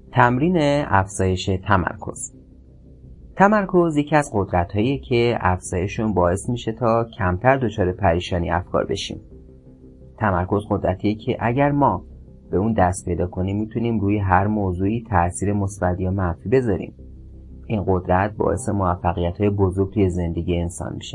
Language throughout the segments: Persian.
تمرین افزایش تمرکز. تمرکز یکی از قدرت‌هاییه که افزایششون باعث میشه تا کمتر دچار پریشانی افکار بشیم. تمرکز قدرتیه که اگر ما به اون دست پیدا کنیم میتونیم روی هر موضوعی تأثیر مثبت یا منفی بذاریم. این قدرت باعث موفقیت‌های بزرگ توی زندگی انسان میشه.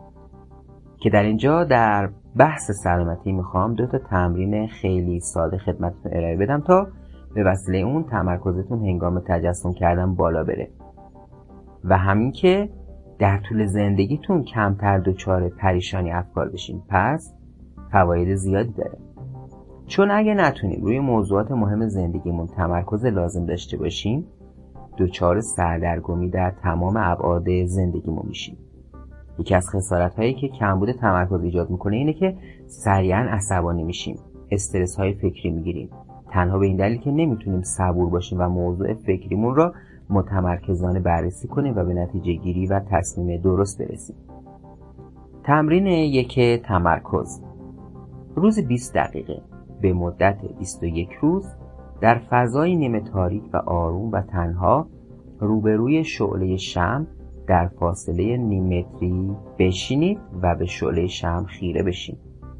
که در اینجا در بحث سلامتی میخوام 2 تمرین خیلی ساده خدمتتون ارائه بدم تا به وسیله اون تمرکزتون هنگام تجسم کردن بالا بره و همین که در طول زندگیتون کمتر دچار پریشانی افکار بشین. پس فواید زیادی داره، چون اگه نتونیم روی موضوعات مهم زندگیمون تمرکز لازم داشته باشیم دچار سردرگمی در تمام ابعاد زندگیمون میشیم. یکی از خسارت‌هایی که کمبود تمرکز ایجاد میکنه اینه که سریعا عصبانی میشیم، استرس‌های فکری میگیریم، تنها به این دلیل که نمیتونیم صبور باشیم و موضوع فکریمون را متمرکزانه بررسی کنیم و به نتیجه گیری و تصمیم درست برسیم. تمرین 1 تمرکز. روز 20 دقیقه به مدت 21 روز در فضای نیمه تاریک و آروم و تنها روبروی شعله شمع در فاصله نیم متری بشینید و به شعله شمع خیره بشین.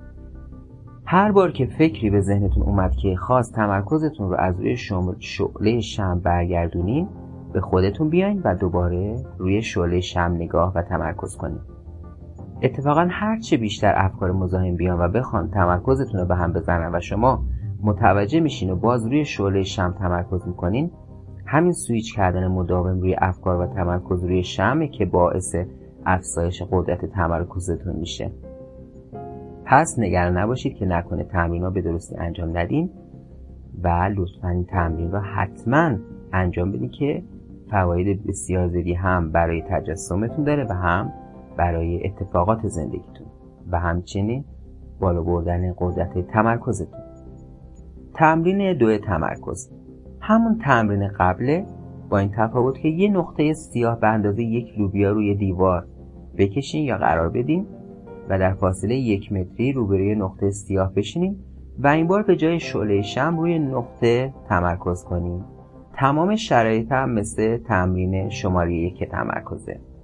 هر بار که فکری به ذهنتون اومد که خواست تمرکزتون رو از روی شعله شمع برگردونین، به خودتون بیاین و دوباره روی شعله شمع نگاه و تمرکز کنین. اتفاقا هرچه بیشتر افکار مزاحم بیان و بخوان تمرکزتون رو به هم بزنن و شما متوجه میشین و باز روی شعله شمع تمرکز میکنین، همین سویچ کردن مداوم روی افکار و تمرکز روی شمعه که باعث افزایش قدرت تمرکزتون میشه. پس نگران نباشید که نکنه تمرین‌ها به درستی انجام ندین و لطفاً این تمرین رو حتما انجام بدین که فواید بسیار زیادی هم برای تجسمتون داره و هم برای اتفاقات زندگیتون و همچنین بالا بردن قدرت تمرکزتون. تمرین 2 تمرکز. همون تمرین قبله، با این تفاوت که یه نقطه سیاه به اندازه 1 لوبیا روی دیوار بکشین یا قرار بدین و در فاصله 1 متری روبروی نقطه سیاه بشینین و این بار به جای شعله شمع روی نقطه تمرکز کنین. تمام شرایط هم مثل تمرین شماره 1 تمرکزه.